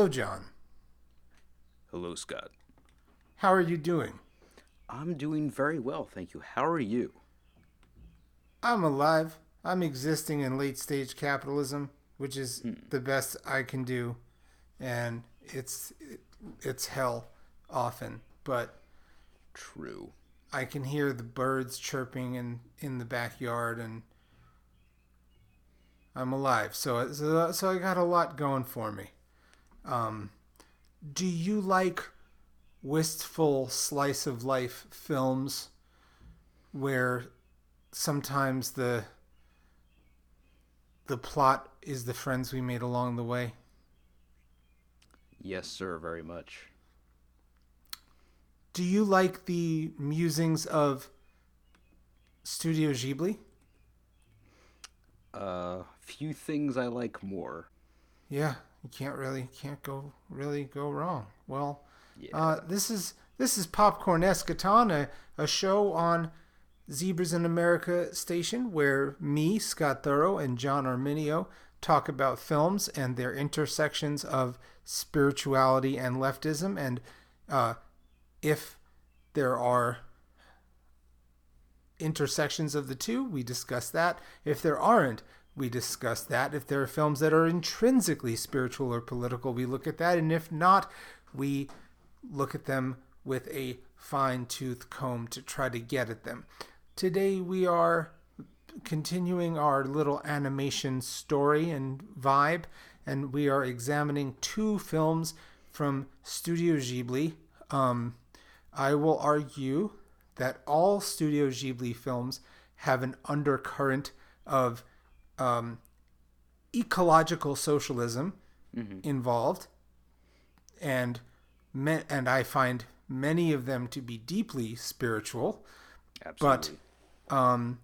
John. Hello, Scott. How are you doing? I'm doing very well, thank you. How are you? I'm alive. I'm existing in late stage capitalism, which is the best I can do, and it's hell often, but True. I can hear the birds chirping in the backyard, and I'm alive. So I got a lot going for me. Um, do you like wistful slice of life films where sometimes the plot is the friends we made along the way? Yes, sir, very much. Do you like the musings of Studio Ghibli? Few things I like more. Yeah, you can't go really go wrong. Well, Yeah. this is Popcorn Eschaton, a show on Zebras in America station where me, Scott Thorough, and John Arminio talk about films and their intersections of spirituality and leftism, and uh, if there are intersections of the two, we discuss that. If there aren't, we discuss that. If there are films that are intrinsically spiritual or political, we look at that. And if not, we look at them with a fine tooth comb to try to get at them. Today we are continuing our little animation story and vibe, and we are examining two films from Studio Ghibli. I will argue that all Studio Ghibli films have an undercurrent of um, ecological socialism Mm-hmm. involved, and and I find many of them to be deeply spiritual. But Absolutely. um,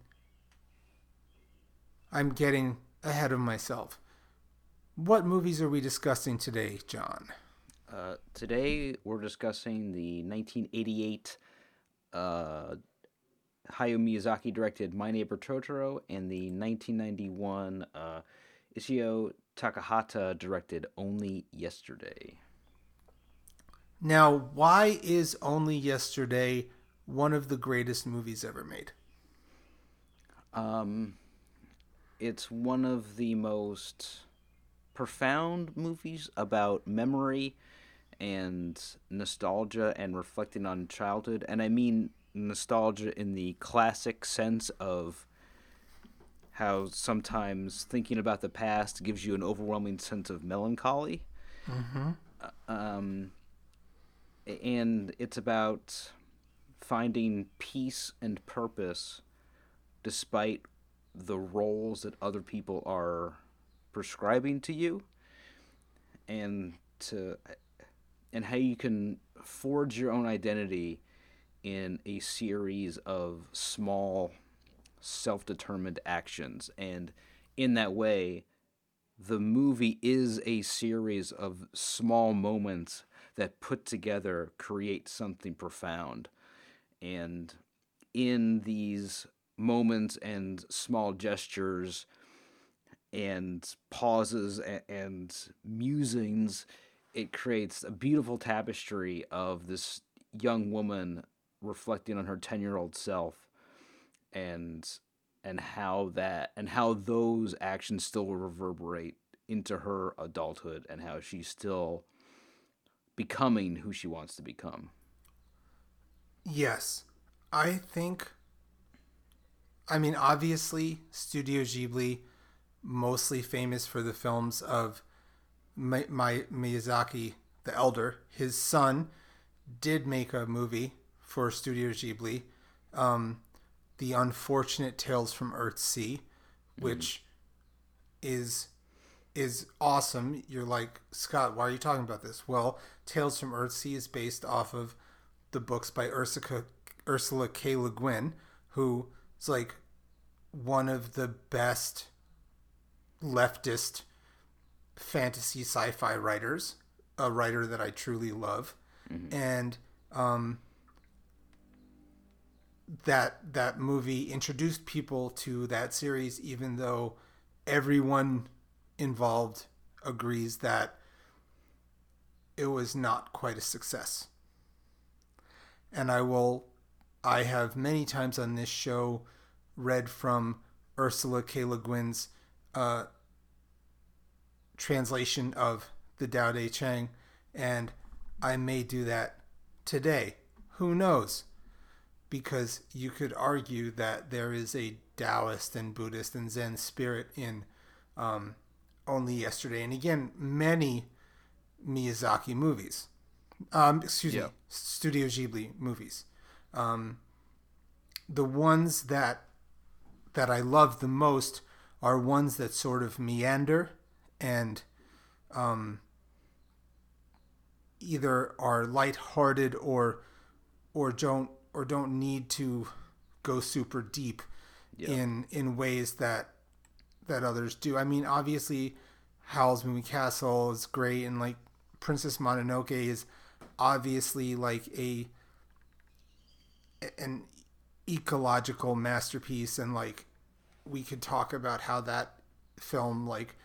I'm getting ahead of myself. What movies are we discussing today, John? Today we're discussing the 1988 uh, Hayao Miyazaki directed My Neighbor Totoro and the 1991 Isao Takahata directed Only Yesterday. Now, why is Only Yesterday one of the greatest movies ever made? Um, it's one of the most profound movies about memory and nostalgia and reflecting on childhood. And I mean nostalgia in the classic sense of how sometimes thinking about the past gives you an overwhelming sense of melancholy. Mm-hmm. Um, and it's about finding peace and purpose despite the roles that other people are prescribing to you, and to and how you can forge your own identity in a series of small self-determined actions. And in that way, the movie is a series of small moments that put together create something profound. And in these moments and small gestures and pauses and musings, it creates a beautiful tapestry of this young woman reflecting on her 10-year-old self, and how those actions still reverberate into her adulthood, and how she's still becoming who she wants to become. Yes. I think, I mean, obviously, Studio Ghibli, mostly famous for the films of my Miyazaki the Elder. His son did make a movie for Studio Ghibli, um, The Unfortunate Tales from Earthsea, Mm-hmm. which is is awesome. You're like, Scott, why are you talking about this? Well, Tales from Earthsea is based off of the books by Ursula K. Le Guin, who is like one of the best leftist fantasy sci-fi writers, a writer that I truly love, Mm-hmm. and um, that movie introduced people to that series, even though everyone involved agrees that it was not quite a success. And I have many times on this show read from Ursula K. Le Guin's translation of the Tao Te Ching, and I may do that today. Who knows? Because you could argue that there is a Taoist and Buddhist and Zen spirit in Only Yesterday, and again, many Miyazaki movies. Excuse me, Studio Ghibli movies. The ones that I love the most are ones that sort of meander and either are lighthearted or don't need to go super deep in ways that others do. I mean, obviously, Howl's Moving Castle is great, and like Princess Mononoke is obviously like an ecological masterpiece, and like we could talk about how that film like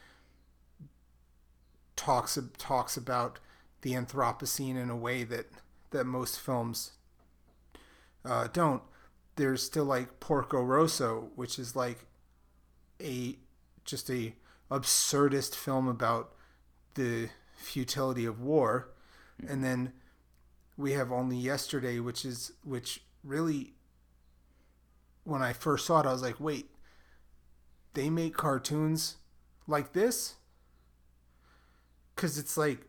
talks about the Anthropocene in a way that most films don't. There's still like Porco Rosso, which is like a absurdist film about the futility of war, and then we have Only Yesterday, which really, when I first saw it, I was like, wait, they make cartoons like this? Because it's like,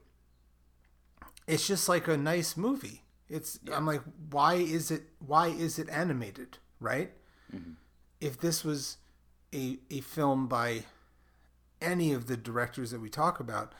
it's just like a nice movie. I'm like, why is it animated, right? Mm-hmm. If this was a film by any of the directors that we talk about,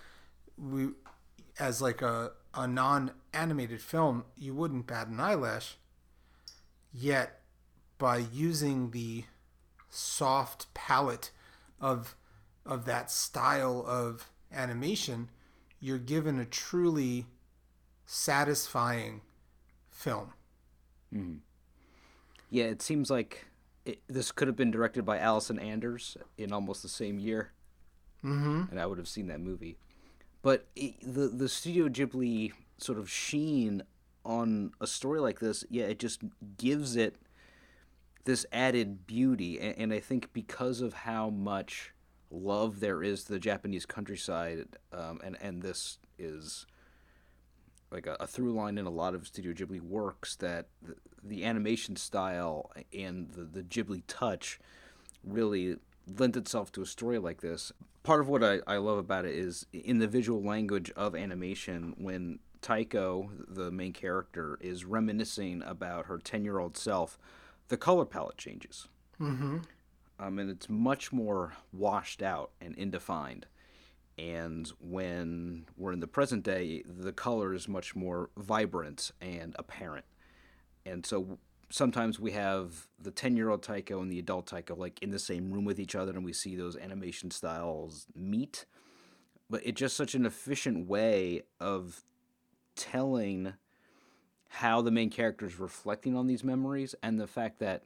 as like a non-animated film, you wouldn't bat an eyelash. Yet, by using the soft palette of that style of animation, you're given a truly satisfying film. Mm-hmm. Yeah, it seems like this could have been directed by Allison Anders in almost the same year, and I would have seen that movie. But the Studio Ghibli sort of sheen on a story like this, it just gives it this added beauty. And I think because of how much love there is to the Japanese countryside, and this is like a through line in a lot of Studio Ghibli works, that the animation style and the Ghibli touch really lent itself to a story like this. Part of what I love about it is in the visual language of animation, when Taiko, the main character, is reminiscing about her 10-year-old self, the color palette changes. Mm-hmm. And it's much more washed out and indefined. And when we're in the present day, the color is much more vibrant and apparent. And so sometimes we have the 10-year-old Taiko and the adult Taiko like in the same room with each other, and we see those animation styles meet. But it's just such an efficient way of telling how the main character is reflecting on these memories, and the fact that,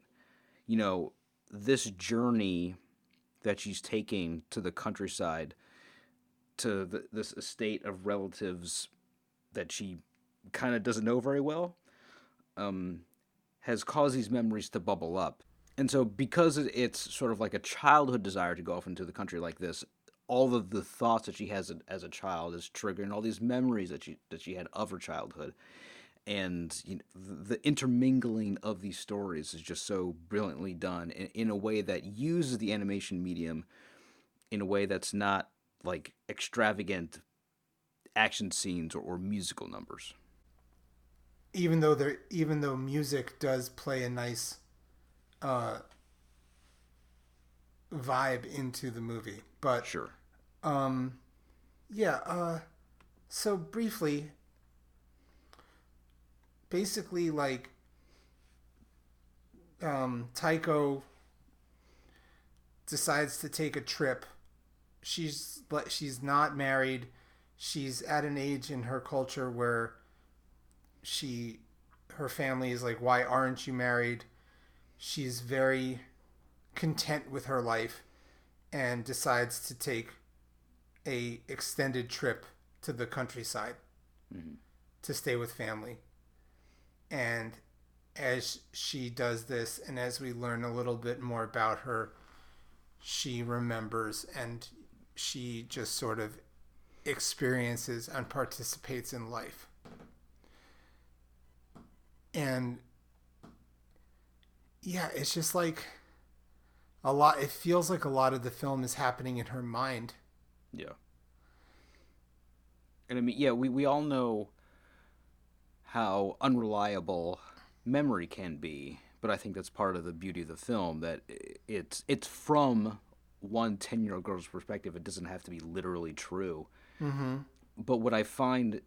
this journey that she's taking to the countryside, to this estate of relatives that she kind of doesn't know very well, has caused these memories to bubble up. And so because it's sort of like a childhood desire to go off into the country like this, all of the thoughts that she has as a child is triggering all these memories that she had of her childhood. And the intermingling of these stories is just so brilliantly done in a way that uses the animation medium in a way that's not like extravagant action scenes or musical numbers. Even though music does play a nice vibe into the movie, but sure. So briefly, basically, like, Taiko decides to take a trip. She's not married. She's at an age in her culture where her family is like, why aren't you married? She's very content with her life and decides to take a extended trip to the countryside. Mm-hmm. to stay with family. And as she does this, and as we learn a little bit more about her, she remembers and she just sort of experiences and participates in life. And yeah, it's just like a lot, it feels like a lot of the film is happening in her mind. Yeah. And I mean, yeah, we all know how unreliable memory can be, but I think that's part of the beauty of the film, that it's from one 10-year-old girl's perspective. It doesn't have to be literally true. Mm-hmm. But what I find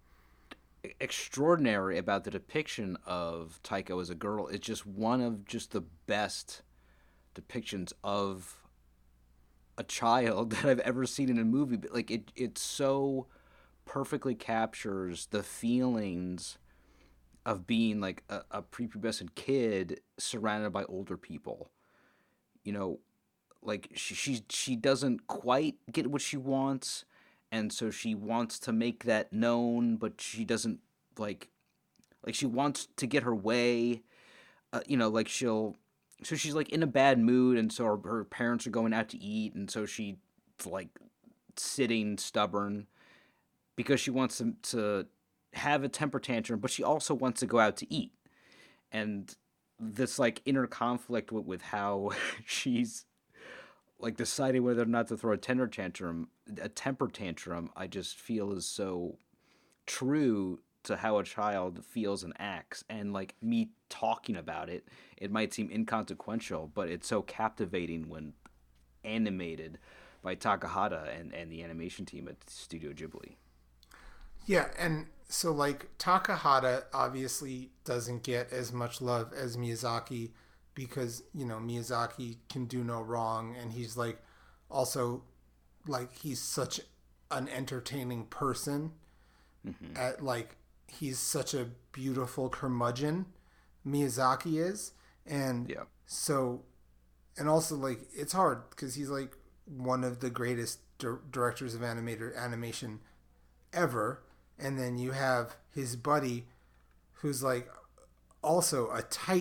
extraordinary about the depiction of Taiko as a girl is just one of just the best depictions of a child that I've ever seen in a movie. But like it so perfectly captures the feelings of being like a prepubescent kid surrounded by older people. You know, like she doesn't quite get what she wants, and so she wants to make that known, but she doesn't like she wants to get her way. You know, like she's like in a bad mood, and so her parents are going out to eat, and so she's like sitting stubborn because she wants to have a temper tantrum, but she also wants to go out to eat. And this like inner conflict with how she's like deciding whether or not to throw a temper tantrum, I just feel is so true to how a child feels and acts. And like me talking about it, it might seem inconsequential, but it's so captivating when animated by Takahata and the animation team at Studio Ghibli. Yeah, and so like Takahata obviously doesn't get as much love as Miyazaki because, you know, Miyazaki can do no wrong, and he's like also like he's such an entertaining person Mm-hmm. at like he's such a beautiful curmudgeon, Miyazaki is. And Yeah. so and also like it's hard because he's like one of the greatest directors of animation ever, and then you have his buddy who's like also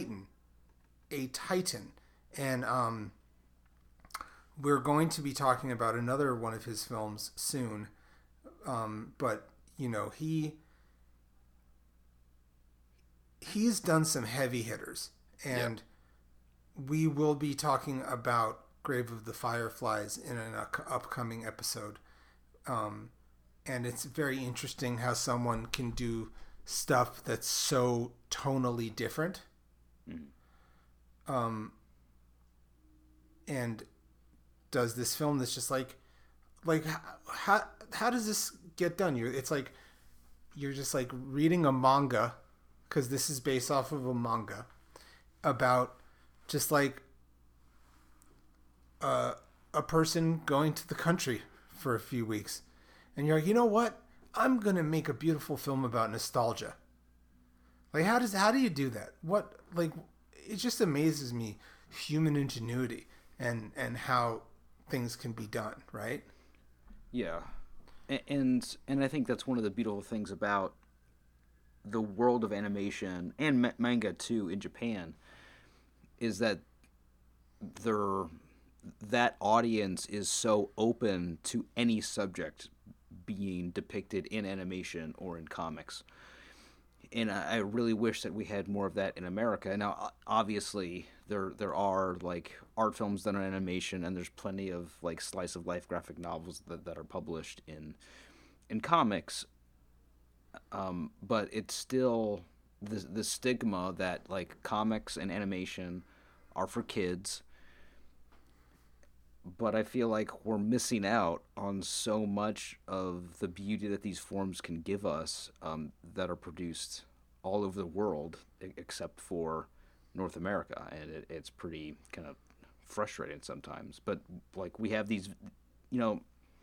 a titan, and we're going to be talking about another one of his films soon, but you know he's done some heavy hitters, Yeah. and we will be talking about Grave of the Fireflies in an upcoming episode. Um, and it's very interesting how someone can do stuff that's so tonally different. Mm-hmm. Um, and does this film that's just like how does this get done? It's like you're just like reading a manga because this is based off of a manga about just like a person going to the country for a few weeks, and you're like, you know what? I'm gonna make a beautiful film about nostalgia. Like, how do you do that? What like it just amazes me, human ingenuity and how things can be done, right? Yeah. And I think that's one of the beautiful things about the world of animation and manga too in Japan, is that their that audience is so open to any subject being depicted in animation or in comics. And I really wish that we had more of that in America. Now, obviously, there are like art films done on animation, and there's plenty of like slice of life graphic novels that are published in comics. But it's still the stigma that like comics and animation are for kids. But I feel like we're missing out on so much of the beauty that these forms can give us, that are produced all over the world except for North America, and it's pretty kind of frustrating sometimes. But like we have these, you know,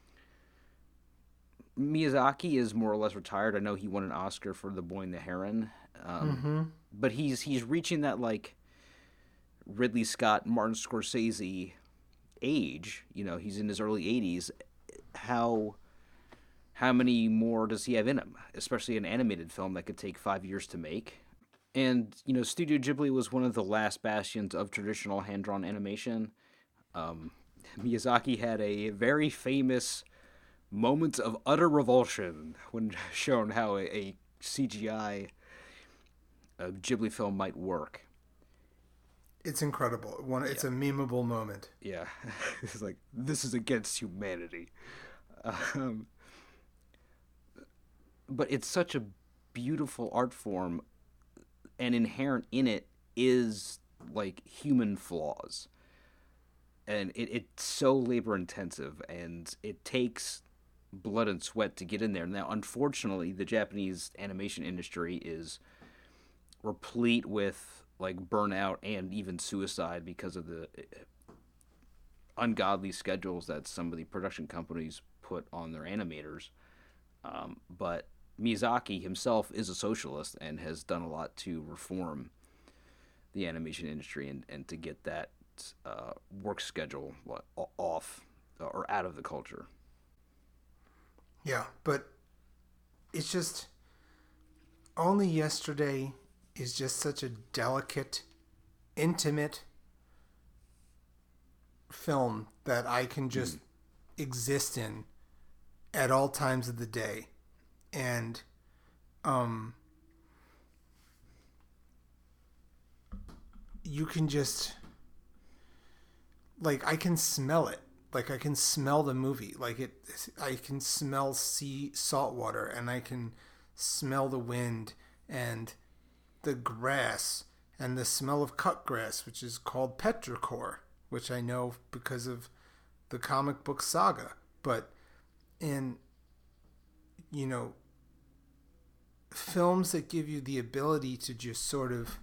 Miyazaki is more or less retired. I know he won an Oscar for The Boy and the Heron, Mm-hmm. but he's reaching that like Ridley Scott, Martin Scorsese age. You know, he's in his early 80s. How how many more does he have in him? Especially an animated film that could take 5 years to make. And Studio Ghibli was one of the last bastions of traditional hand-drawn animation. Um, Miyazaki had a very famous moment of utter revulsion when shown how a CGI Ghibli film might work. It's incredible. It's a memeable moment. Yeah, it's like, this is against humanity. Um, but it's such a beautiful art form, and inherent in it is like human flaws, and it's so labor intensive, and it takes blood and sweat to get in there. Now, unfortunately, the Japanese animation industry is replete with like burnout and even suicide because of the ungodly schedules that some of the production companies put on their animators. But Miyazaki himself is a socialist and has done a lot to reform the animation industry and to get that work schedule off or out of the culture. Yeah, but it's just Only Yesterday is just such a delicate, intimate film that I can just exist in at all times of the day. And you can just, like, I can smell it. Like, I can smell the movie. I can smell salt water, and I can smell the wind and the grass and the smell of cut grass, which is called petrichor, which I know because of the comic book saga. But in, films that give you the ability to just sort of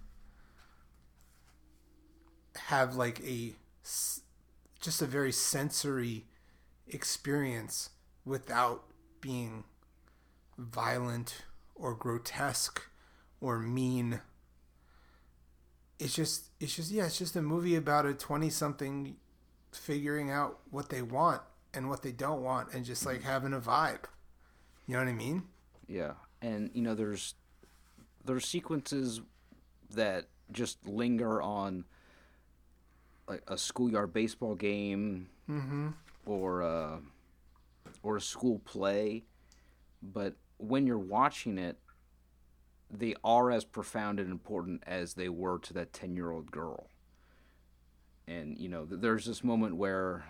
have like just a very sensory experience without being violent or grotesque or mean. It's just a movie about a 20-something figuring out what they want and what they don't want, and just like having a vibe. You know what I mean? Yeah, and there's sequences that just linger on like a schoolyard baseball game, or a school play, but when you're watching it, they are as profound and important as they were to that 10-year-old girl. And there's this moment where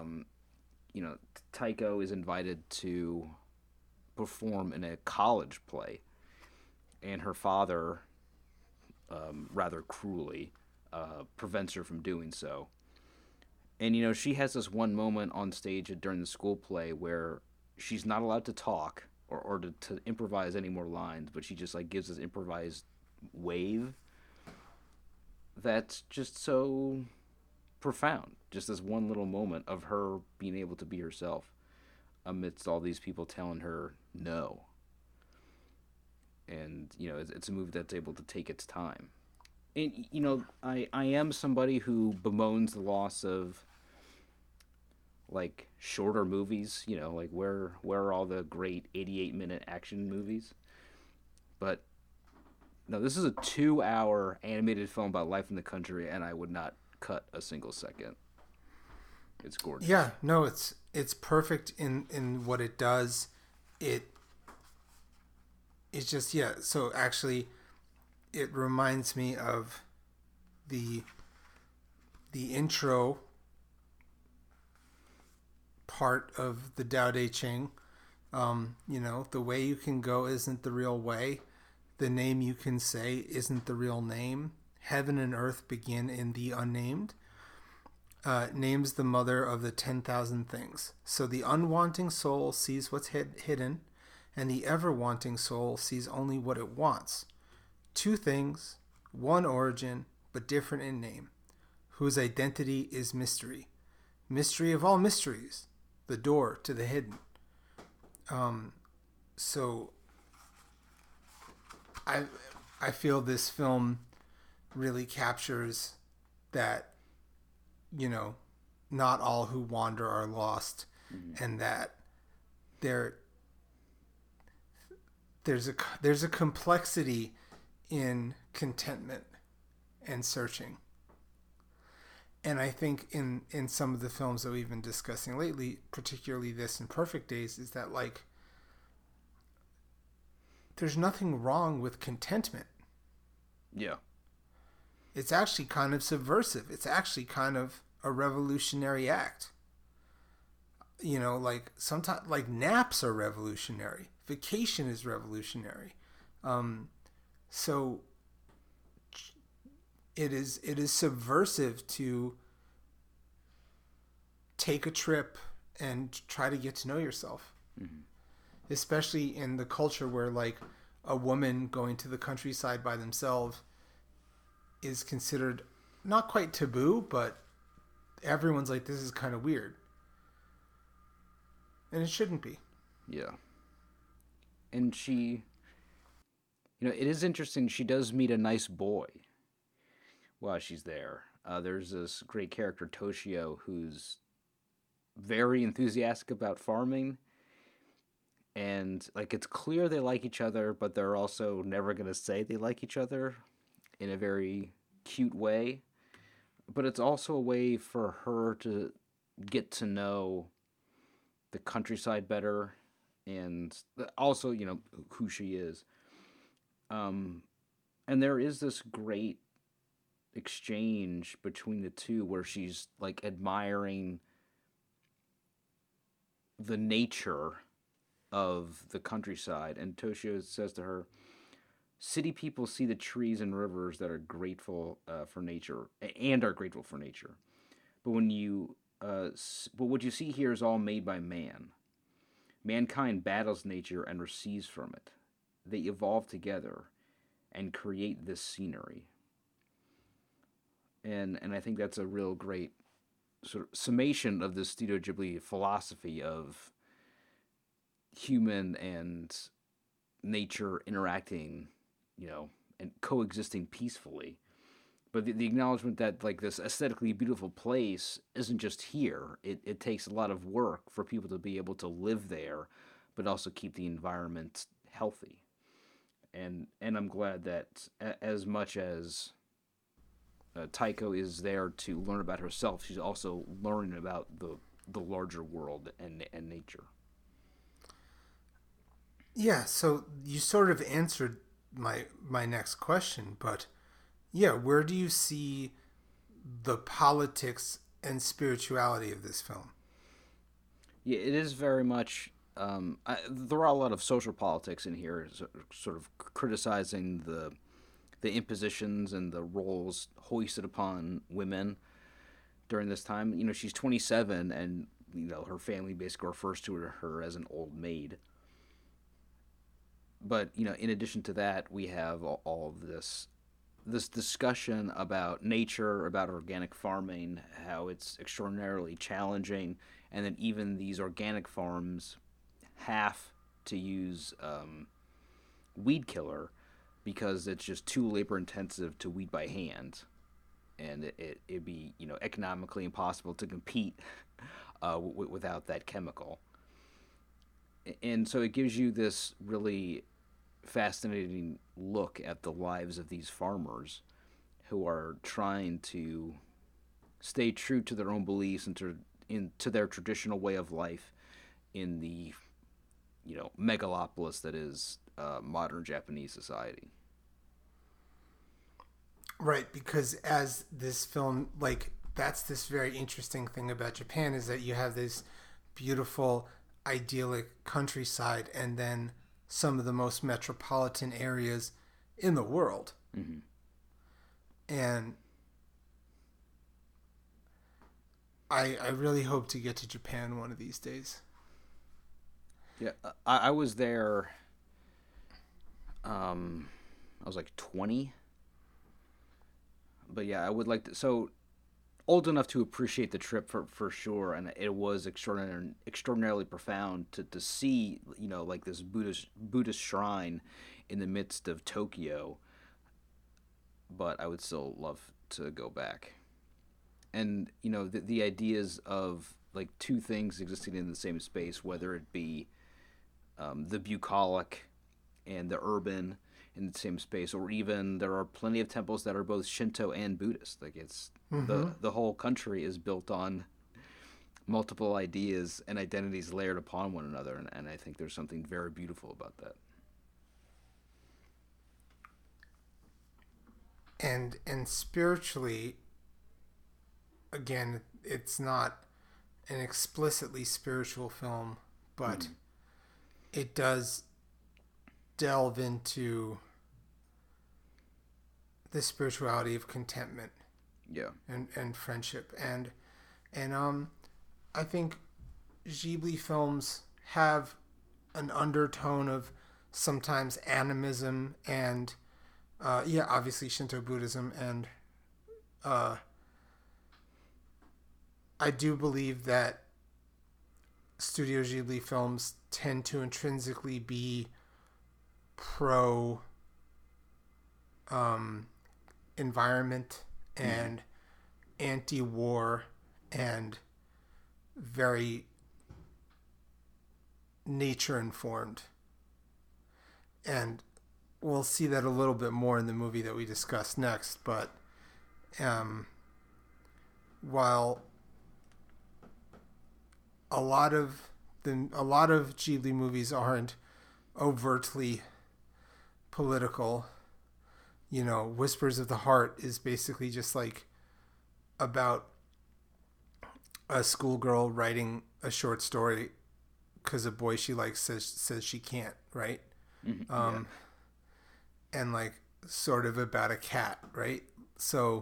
Taiko is invited to perform in a college play, and her father, rather cruelly, prevents her from doing so. And she has this one moment on stage during the school play where she's not allowed to talk or to improvise any more lines, but she just like gives this improvised wave that's just so profound. Just this one little moment of her being able to be herself amidst all these people telling her no. And it's a movie that's able to take its time. And I am somebody who bemoans the loss of like shorter movies. Like where are all the great 88-minute action movies? But no, this is a 2-hour animated film about life in the country, and I would not cut a single second. It's gorgeous. Yeah, no, it's perfect in what it does. It's just, yeah. So actually, it reminds me of the intro part of the Tao Te Ching. The way you can go isn't the real way. The name you can say isn't the real name. Heaven and earth begin in the unnamed. Name's the mother of the 10,000 things. So the unwanting soul sees what's hidden, and the ever-wanting soul sees only what it wants. Two things, one origin, but different in name, whose identity is mystery. Mystery of all mysteries, the door to the hidden. So I feel this film really captures that, not all who wander are lost, and that there's a complexity in contentment and searching. And I think in some of the films that we've been discussing lately, particularly this and Perfect Days, is that like there's nothing wrong with contentment. Yeah. It's actually kind of subversive. It's actually kind of a revolutionary act. You know, like sometimes like naps are revolutionary. Vacation is revolutionary. So it is subversive to take a trip and try to get to know yourself. Mm-hmm. Especially in the culture where like a woman going to the countryside by themselves is considered not quite taboo, but everyone's like, this is kind of weird. And it shouldn't be. Yeah. And she, it is interesting. She does meet a nice boy while she's there. There's this great character, Toshio, who's very enthusiastic about farming. And, like, it's clear they like each other, but they're also never going to say they like each other in a very cute way. But it's also a way for her to get to know the countryside better and also, who she is. And there is this great exchange between the two where she's like admiring the nature of the countryside, and Toshio says to her, city people see the trees and rivers that are grateful for nature and are grateful for nature, but but what you see here is all made by man. Mankind battles nature and receives from it. They evolve together and create this scenery. And I think that's a real great sort of summation of the Studio Ghibli philosophy of human and nature interacting, and coexisting peacefully. But the acknowledgement that like this aesthetically beautiful place isn't just here. It takes a lot of work for people to be able to live there, but also keep the environment healthy. And I'm glad that as much as Taiko is there to learn about herself, she's also learning about the larger world and nature. Yeah, so you sort of answered my next question, but yeah, where do you see the politics and spirituality of this film? Yeah, it is very much. There are a lot of social politics in here, sort of criticizing the impositions and the roles hoisted upon women during this time. She's 27, and her family basically refers to her as an old maid. But in addition to that, we have all of this discussion about nature, about organic farming, how it's extraordinarily challenging, and then even these organic farms have to use weed killer because it's just too labor intensive to weed by hand, and it'd be economically impossible to compete without that chemical. And so it gives you this really fascinating look at the lives of these farmers who are trying to stay true to their own beliefs and to their traditional way of life in the megalopolis that is modern Japanese society. Right, because as this film, like, that's this very interesting thing about Japan is that you have this beautiful, idyllic countryside and then some of the most metropolitan areas in the world. Mm-hmm. And I really hope to get to Japan one of these days. Yeah, I was there. I was like 20, but yeah, I would like to. So old enough to appreciate the trip for sure, and it was extraordinarily profound to see like this Buddhist shrine in the midst of Tokyo. But I would still love to go back, and the ideas of like two things existing in the same space, whether it be the bucolic and the urban in the same space, or even there are plenty of temples that are both Shinto and Buddhist. Like it's the whole country is built on multiple ideas and identities layered upon one another, and I think there's something very beautiful about that. And spiritually, again, it's not an explicitly spiritual film, but it does delve into the spirituality of contentment, Yeah, and friendship, and I think Ghibli films have an undertone of sometimes animism and obviously Shinto Buddhism, and I do believe that Studio Ghibli films tend to intrinsically be pro environment and anti-war and very nature informed, and we'll see that a little bit more in the movie that we discuss next. But while a lot of Ghibli movies aren't overtly political, Whispers of the Heart is basically just like about a schoolgirl writing a short story because a boy she likes says she can't, right? yeah. And like sort of about a cat, right? So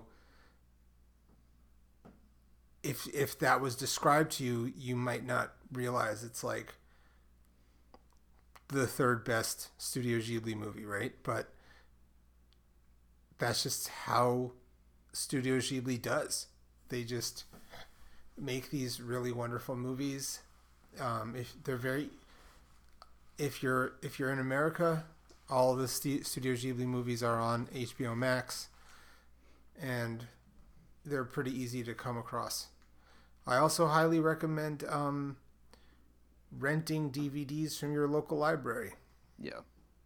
if that was described to you, you might not realize it's like the third best Studio Ghibli movie, right? But that's just how Studio Ghibli does. They just make these really wonderful movies. If you're in America, all the Studio Ghibli movies are on HBO Max, and they're pretty easy to come across. I also highly recommend renting DVDs from your local library. Yeah.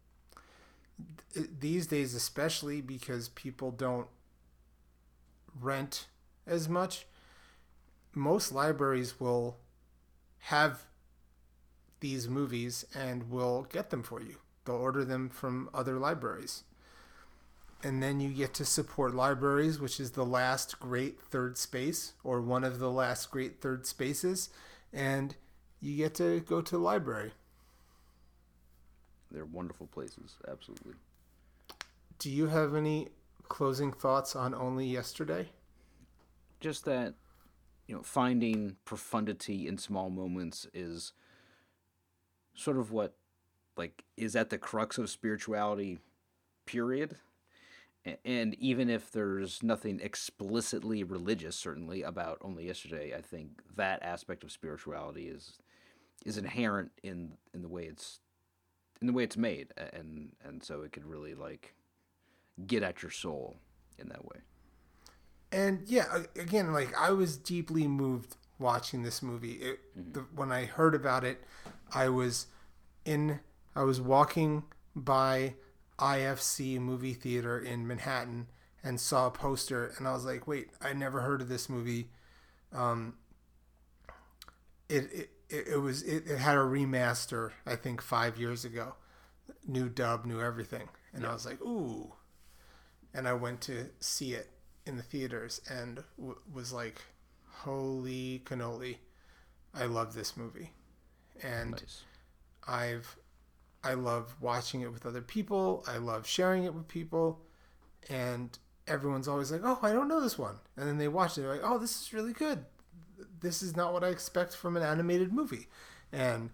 These days, especially because people don't rent as much, most libraries will have these movies and will get them for you. They'll order them from other libraries. And then you get to support libraries, which is the last great third space, or one of the last great third spaces, and you get to go to the library. They're wonderful places, absolutely. Do you have any closing thoughts on Only Yesterday? Just that, finding profundity in small moments is sort of what, like, is at the crux of spirituality, period. And even if there's nothing explicitly religious, certainly, about Only Yesterday, I think that aspect of spirituality is inherent in the way it's made, and so it could really like get at your soul in that way. And yeah, again, like I was deeply moved watching this movie. When I heard about it, I was walking by IFC movie theater in Manhattan and saw a poster, and I was like, wait, I never heard of this movie. It had a remaster, I think 5 years ago, new dub, new everything, and I was like, ooh, and I went to see it in the theaters and was like, holy cannoli, I love this movie, and Nice. I love watching it with other people. I love sharing it with people, and everyone's always like, oh, I don't know this one, and then they watch it, they're like, oh, this is really good. This is not what I expect from an animated movie, and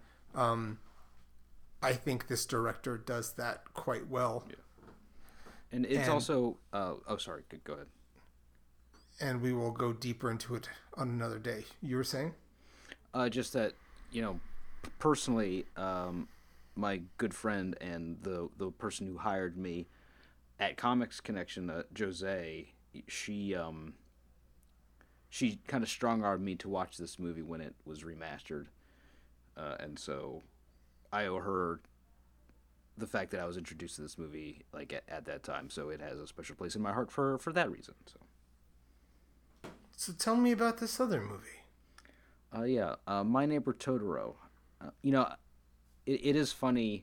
I think this director does that quite well. Yeah. And it's also sorry, go ahead. And we will go deeper into it on another day. You were saying? Just that, personally, my good friend and the person who hired me at Comics Connection, Jose, she kind of strong-armed me to watch this movie when it was remastered, and so I owe her the fact that I was introduced to this movie like at that time, so it has a special place in my heart for that reason. So tell me about this other movie. My Neighbor Totoro. It is funny.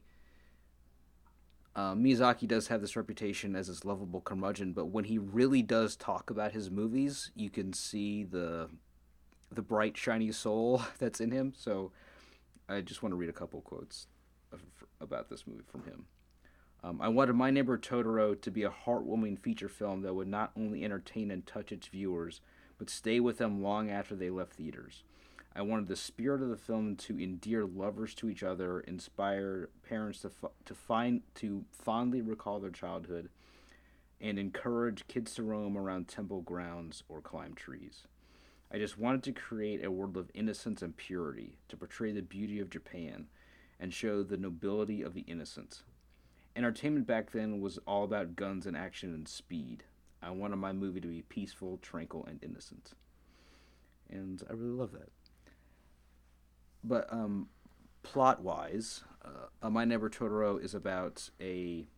Miyazaki does have this reputation as this lovable curmudgeon, but when he really does talk about his movies, you can see the bright, shiny soul that's in him. So I just want to read a couple quotes about this movie from him. I wanted My Neighbor Totoro to be a heartwarming feature film that would not only entertain and touch its viewers, but stay with them long after they left theaters. I wanted the spirit of the film to endear lovers to each other, inspire parents to fondly recall their childhood, and encourage kids to roam around temple grounds or climb trees. I just wanted to create a world of innocence and purity, to portray the beauty of Japan, and show the nobility of the innocent. Entertainment back then was all about guns and action and speed. I wanted my movie to be peaceful, tranquil, and innocent. And I really love that. But plot-wise, My Neighbor Totoro is about a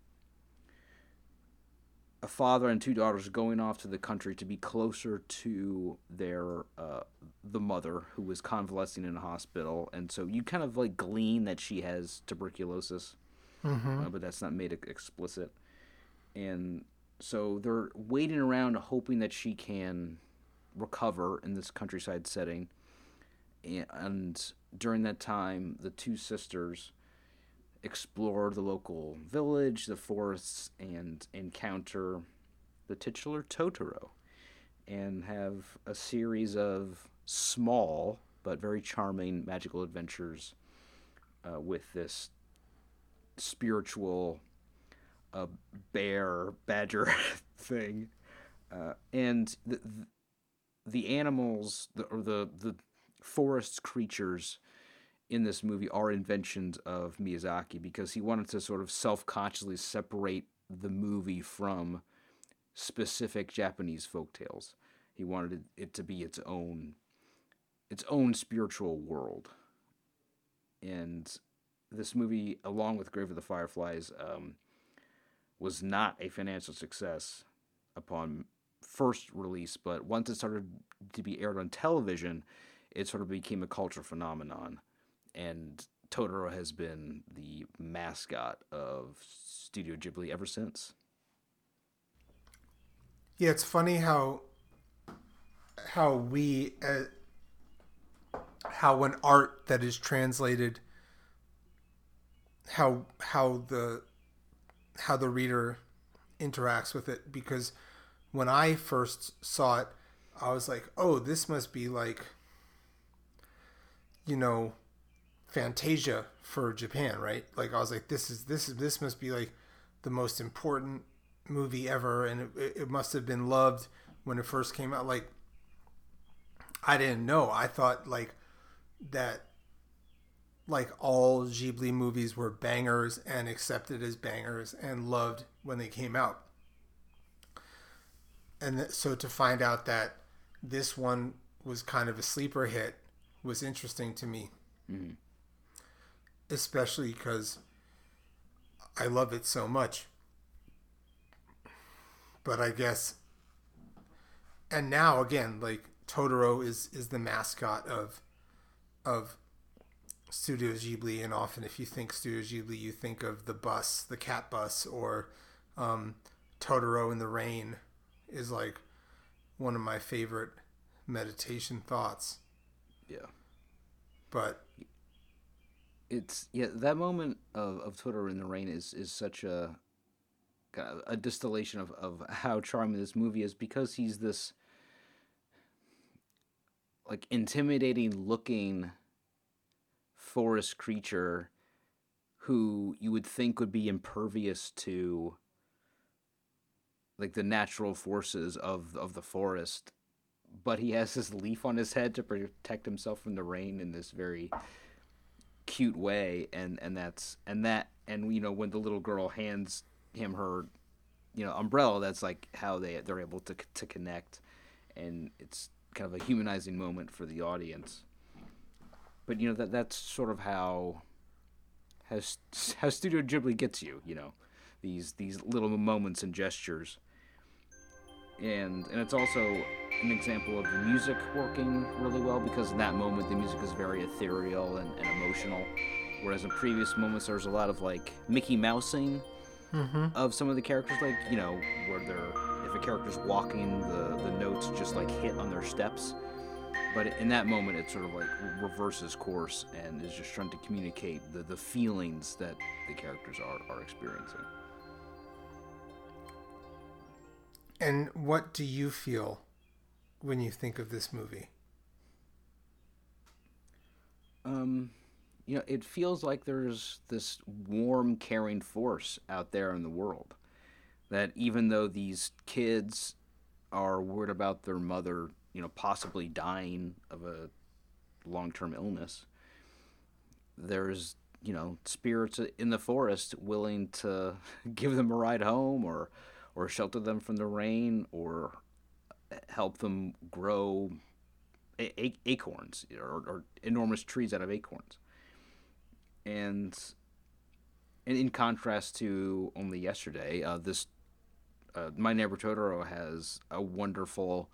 father and two daughters going off to the country to be closer to their the mother, who was convalescing in a hospital, and so you kind of like glean that she has tuberculosis, but that's not made explicit. And so they're waiting around, hoping that she can recover in this countryside setting. And during that time, the two sisters explore the local village, the forests, and encounter the titular Totoro, and have a series of small but very charming magical adventures with this spiritual bear badger thing, and the animals, the forest creatures in this movie are inventions of Miyazaki, because he wanted to sort of self-consciously separate the movie from specific Japanese folktales. He wanted it to be its own spiritual world. And this movie, along with Grave of the Fireflies, was not a financial success upon first release, but once it started to be aired on television, it sort of became a cultural phenomenon. And Totoro has been the mascot of Studio Ghibli ever since. Yeah, it's funny how when art that is translated, how the reader interacts with it. Because when I first saw it, I was like, oh, this must be like, Fantasia for Japan, right? Like, I was like, this must be like the most important movie ever, and it must have been loved when it first came out. Like, I didn't know. I thought like that, like all Ghibli movies were bangers and accepted as bangers and loved when they came out. And so to find out that this one was kind of a sleeper hit was interesting to me. Mm-hmm. Especially because I love it so much. But I guess, and now again, like Totoro is the mascot of Studio Ghibli, and often if you think Studio Ghibli, you think of the bus, the cat bus, or Totoro in the Rain is like one of my favorite meditation thoughts. Yeah. But that moment of Totoro in the Rain is such a distillation of how charming this movie is, because he's this like intimidating looking forest creature who you would think would be impervious to like the natural forces of the forest, but he has this leaf on his head to protect himself from the rain in this very cute way, and when the little girl hands him her umbrella, that's like how they're able to connect, and it's kind of a humanizing moment for the audience. But that's sort of how how Studio Ghibli gets you, these little moments and gestures, and it's also an example of the music working really well, because in that moment the music is very ethereal and emotional, whereas in previous moments there's a lot of like Mickey Mousing Mm-hmm. of some of the characters, like where they're if a character's walking, the notes just like hit on their steps. But in that moment, it sort of like reverses course and is just trying to communicate the feelings that the characters are experiencing. And what do you feel when you think of this movie? Um, it feels like there's this warm, caring force out there in the world. That even though these kids are worried about their mother, possibly dying of a long-term illness, there's spirits in the forest willing to give them a ride home, or shelter them from the rain, or help them grow acorns, or enormous trees out of acorns. And in contrast to only yesterday, this My Neighbor Totoro has a wonderful,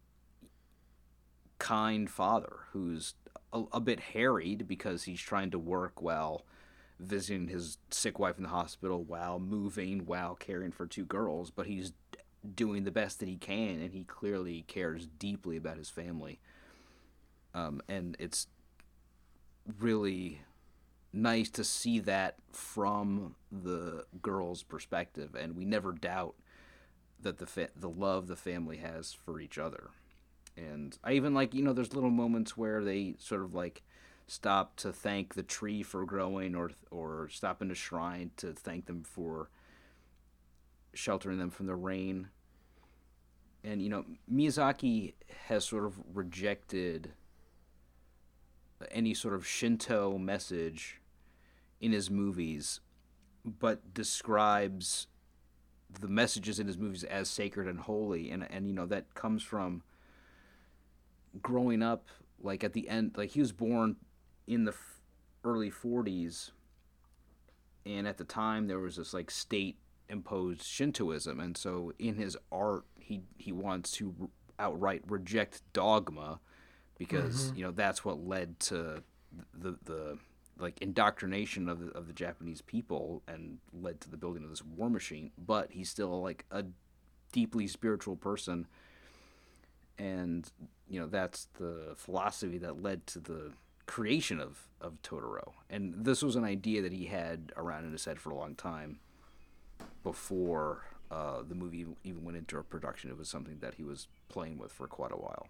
kind father who's a bit harried because he's trying to work while visiting his sick wife in the hospital, while moving, while caring for two girls, but he's doing the best that he can, and he clearly cares deeply about his family. And it's really nice to see that from the girl's perspective, and we never doubt that the love the family has for each other. And I even like, there's little moments where they sort of like stop to thank the tree for growing, or stop in a shrine to thank them for sheltering them from the rain. And Miyazaki has sort of rejected any sort of Shinto message in his movies, but describes the messages in his movies as sacred and holy, and that comes from growing up, like at the end, like he was born in the early 40s, and at the time there was this like state imposed Shintoism, and so in his art he wants to outright reject dogma, because Mm-hmm. that's what led to the like indoctrination of the Japanese people, and led to the building of this war machine. But he's still like a deeply spiritual person, and that's the philosophy that led to the creation of Totoro. And this was an idea that he had around in his head for a long time before the movie even went into production. It was something that he was playing with for quite a while.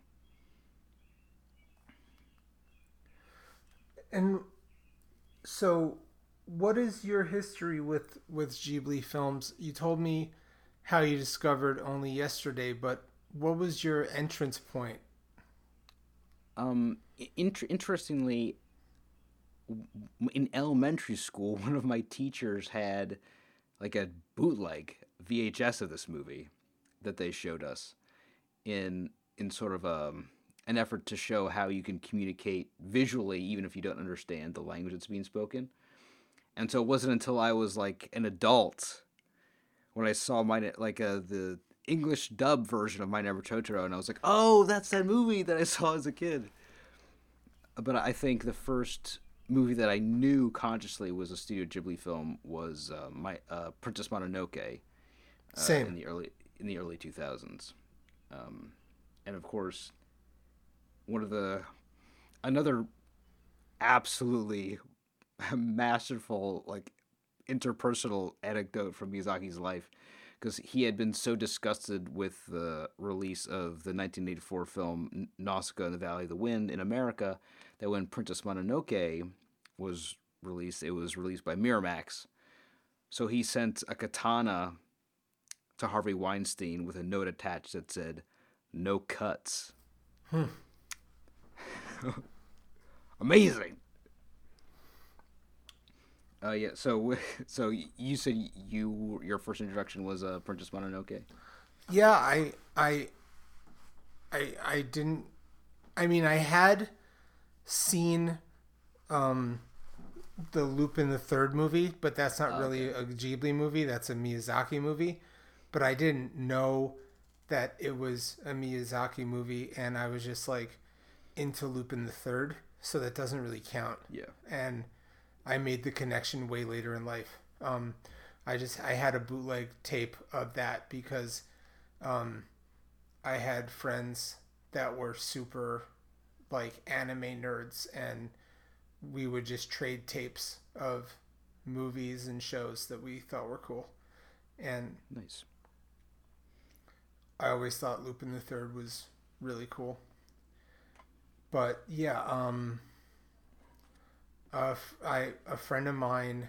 And so, what is your history with Ghibli films? You told me how you discovered Only Yesterday, but what was your entrance point? Interestingly, in elementary school, one of my teachers had like a bootleg VHS of this movie that they showed us in sort of an effort to show how you can communicate visually even if you don't understand the language that's being spoken. And so it wasn't until I was like an adult when I saw the English dub version of My Neighbor Totoro, and I was like, "Oh, that's that movie that I saw as a kid." But I think the first movie that I knew consciously was a Studio Ghibli film was my Princess Mononoke Same. in the early 2000s. Um, and of course, one of the another absolutely masterful like interpersonal anecdote from Miyazaki's life, because he had been so disgusted with the release of the 1984 film Nausicaa in the Valley of the Wind in America that when Princess Mononoke was released, it was released by Miramax. So he sent a katana to Harvey Weinstein with a note attached that said, "No cuts." Hmm. Amazing. Yeah. So, so you said your first introduction was Princess Mononoke. Yeah, I didn't. I mean, I had seen um, the Lupin the Third movie, but that's not really Okay. a Ghibli movie. That's a Miyazaki movie. But I didn't know that it was a Miyazaki movie, and I was just like into Lupin the Third, so that doesn't really count. Yeah. And I made the connection way later in life. I had a bootleg tape of that because um, I had friends that were super like anime nerds, and we would just trade tapes of movies and shows that we thought were cool. And Nice. I always thought Lupin the Third was really cool. But yeah, a friend of mine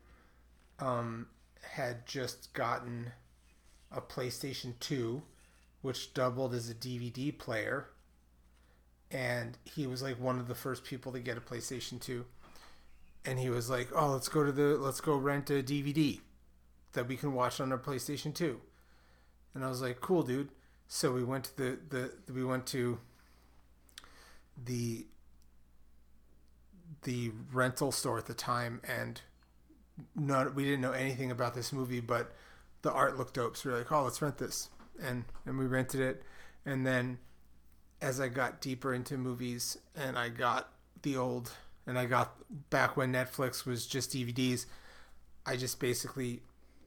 had just gotten a PlayStation 2, which doubled as a DVD player, and he was like one of the first people to get a PlayStation 2. And he was like, "Oh, let's go rent a DVD that we can watch on our PlayStation 2." And I was like, "Cool, dude." So we went to the the rental store at the time, and we didn't know anything about this movie, but the art looked dope. So we were like, "Oh, let's rent this," and we rented it. And then as I got deeper into movies, and I got back when Netflix was just DVDs, I just basically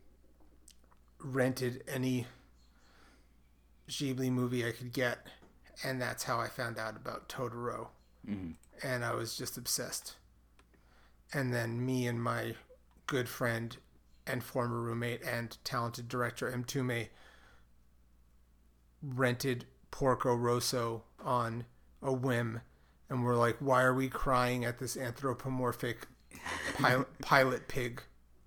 rented any Ghibli movie I could get, and that's how I found out about Totoro. Mm-hmm. And I was just obsessed. And then me and my good friend and former roommate and talented director M. Tume rented Porco Rosso on a whim, and we're like, why are we crying at this anthropomorphic pilot pig?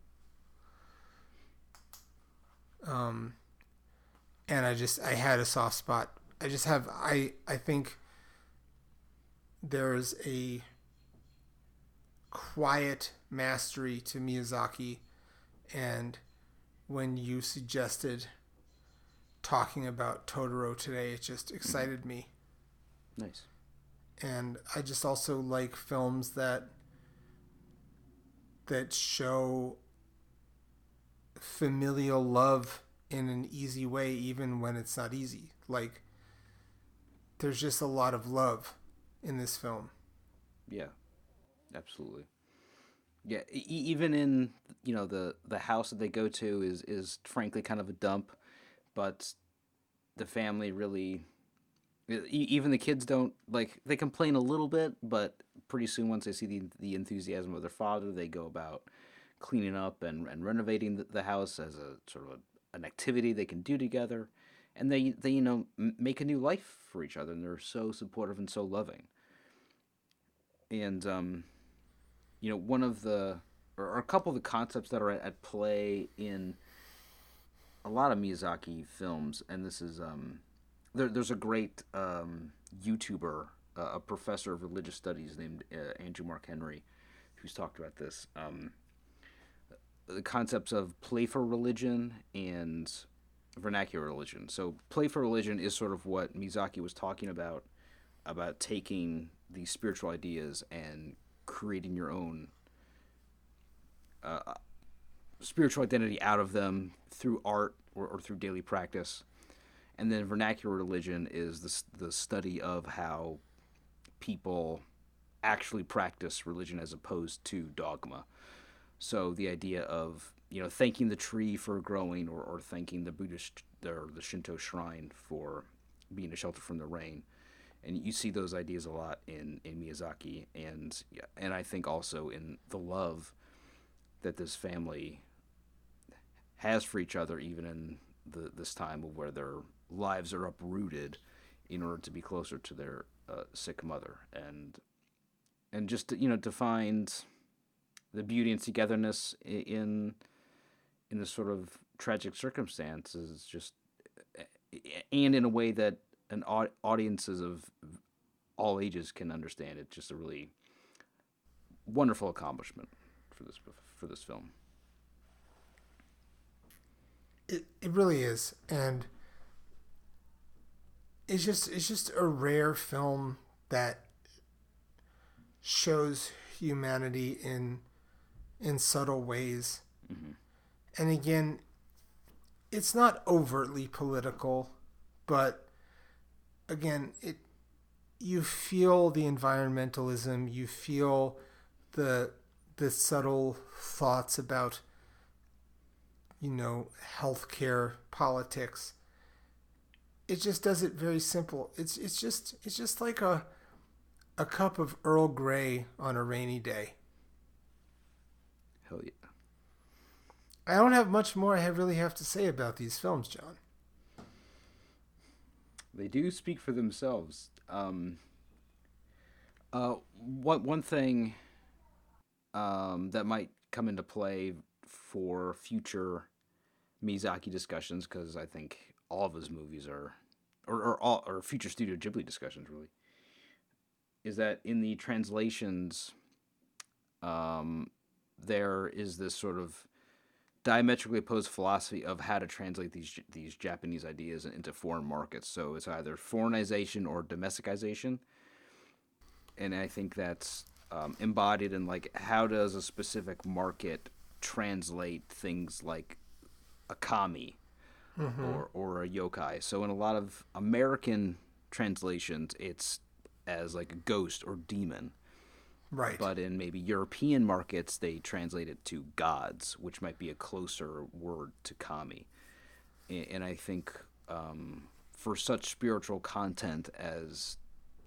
And I had a soft spot. I think there's a quiet mastery to Miyazaki, and when you suggested talking about Totoro today, it just excited me. Nice. And I just also like films that show familial love in an easy way, even when it's not easy. Like, there's just a lot of love in this film. Yeah. Absolutely. Yeah. Even in the house that they go to is frankly kind of a dump, but the family really. Even the kids don't like. They complain a little bit, but pretty soon once they see the enthusiasm of their father, they go about cleaning up and renovating the house as a sort of an activity they can do together, and they make a new life for each other, and they're so supportive and so loving. And one of the or a couple of the concepts that are at play in a lot of Miyazaki films, and this is there's a great YouTuber, a professor of religious studies named Andrew Mark Henry, who's talked about this. The concepts of playful religion and vernacular religion. So playful religion is sort of what Miyazaki was talking about taking these spiritual ideas and creating your own spiritual identity out of them through art or through daily practice. And then vernacular religion is the study of how people actually practice religion as opposed to dogma. So the idea of thanking the tree for growing, or thanking the Buddhist or the Shinto shrine for being a shelter from the rain, and you see those ideas a lot in Miyazaki, and yeah, and I think also in the love that this family has for each other, even in this time where their lives are uprooted in order to be closer to their sick mother, and just to find the beauty and togetherness in this sort of tragic circumstances, just and in a way that audiences of all ages can understand. It's just a really wonderful accomplishment for this film. It really is, and it's just a rare film that shows humanity in in subtle ways. Mm-hmm. And again, it's not overtly political, but again, you feel the environmentalism, you feel the subtle thoughts about, healthcare, politics. It just does it very simple. It's just like a cup of Earl Grey on a rainy day. Hell yeah. I don't have much more I really have to say about these films, John. They do speak for themselves. One thing that might come into play for future Miyazaki discussions, because I think all of his movies are, or future Studio Ghibli discussions really, is that in the translations, there is this sort of diametrically opposed philosophy of how to translate these Japanese ideas into foreign markets. So it's either foreignization or domesticization, and I think that's embodied in like how does a specific market translate things like a kami or a yokai. So in a lot of American translations, it's as like a ghost or demon. Right. But in maybe European markets, they translate it to gods, which might be a closer word to kami. And I think for such spiritual content as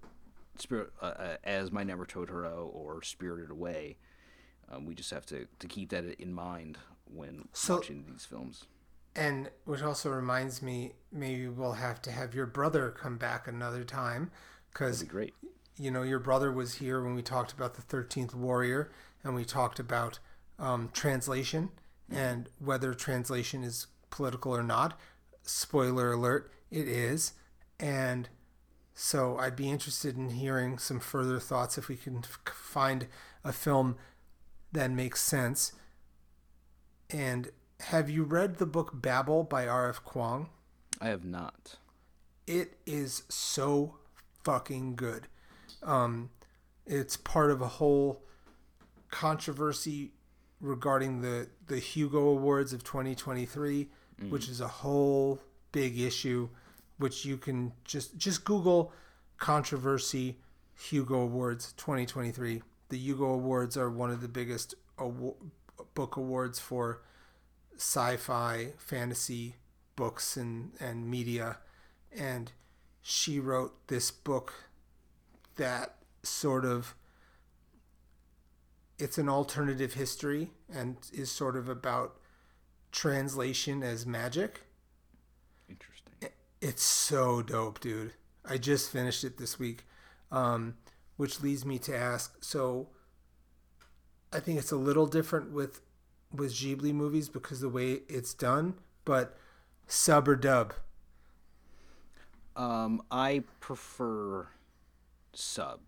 My Neighbor Totoro or Spirited Away, we just have to keep that in mind when watching these films. And which also reminds me, maybe we'll have to have your brother come back another time, because that'd be great. Your brother was here when we talked about the 13th Warrior, and we talked about translation and whether translation is political or not. Spoiler alert, it is. And so I'd be interested in hearing some further thoughts if we can find a film that makes sense. And have you read the book Babel by R.F. Kuang? I have not. It is so fucking good. It's part of a whole controversy regarding the Hugo Awards of 2023, which is a whole big issue, which you can just Google controversy Hugo Awards 2023. The Hugo Awards are one of the biggest book awards for sci-fi, fantasy books and media. And she wrote this book that sort of, it's an alternative history and is sort of about translation as magic. Interesting. It's so dope, dude. I just finished it this week, which leads me to ask, so I think it's a little different with Ghibli movies because the way it's done, but sub or dub? I prefer sub.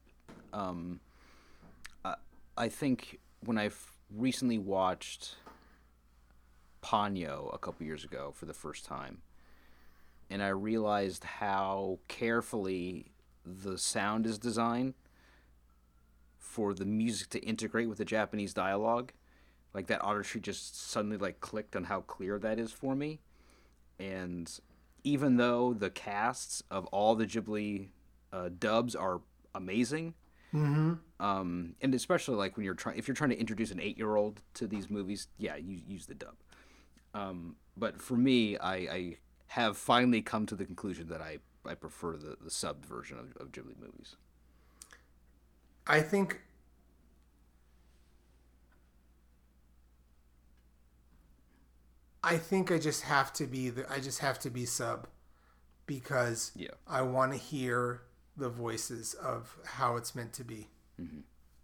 I think when I've recently watched Ponyo a couple years ago for the first time, and I realized how carefully the sound is designed for the music to integrate with the Japanese dialogue, like that artistry just suddenly like clicked on how clear that is for me. And even though the casts of all the Ghibli dubs are amazing, and especially like when if you're trying to introduce an 8-year-old to these movies, yeah, you use the dub. But for me, I have finally come to the conclusion that I prefer the subbed version of Ghibli movies. I think I just have to be sub, because I want to hear the voices of how it's meant to be. Mm-hmm.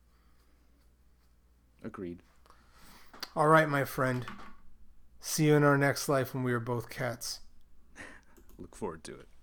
Agreed. All right, my friend. See you in our next life when we are both cats. Look forward to it.